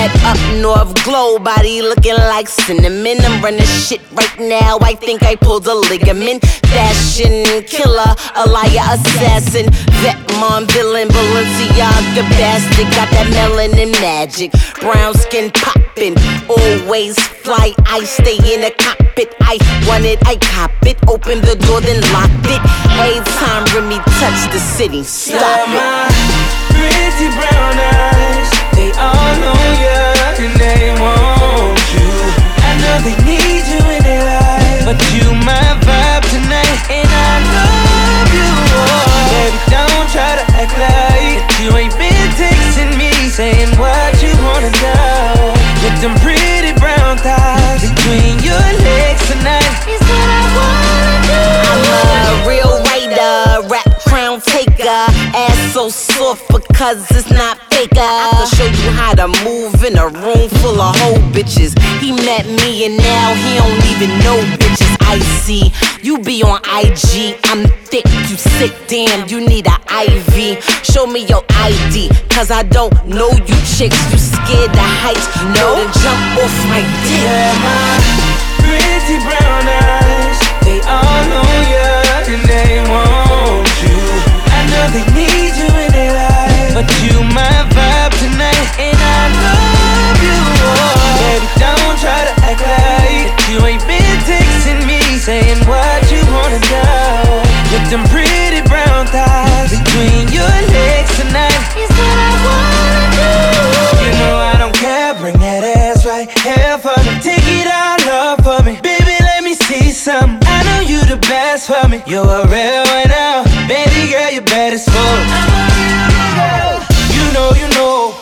That up north glow body looking like cinnamon. I'm running shit right now, I think I pulled a ligament. Fashion killer, a liar assassin. Vet mom villain, Balenciaga bastard. Got that melanin magic, brown skin poppin'. Always fly, I stay in the cockpit. I want it, I cop it. Open the door, then lock it. Every time Remy touch the city, stop it. My pretty brown eyes, they all know you and they want you. I know they need you in their life, but you my vibe tonight, and I love you. Baby, don't try to act like you ain't been texting me, saying what you wanna do. With them pretty brown thighs between your legs tonight is what I wanna do. I'm a real writer, rap crown taker. Ass so soft because it's not faker. I can show you how to move in a room full of hoe bitches. He met me and now he don't even know bitches. I see you be on IG, I'm thick, you sick, damn, you need an IV. Show me your ID, cause I don't know you chicks. You scared the heights, know to jump off my dick. Yeah, my pretty brown eyes, they all know you and they want you. I know they need you in their life, but you my vibe tonight, and I love you. Baby, don't try to act like you ain't been texting me, saying what you wanna do. With them pretty brown thighs between your legs tonight is what I wanna do. You know I don't care, bring that ass right here for me. Take it all off for me, baby, let me see some. I know you the best for me, you're a real one now. Baby girl, you better slow. You know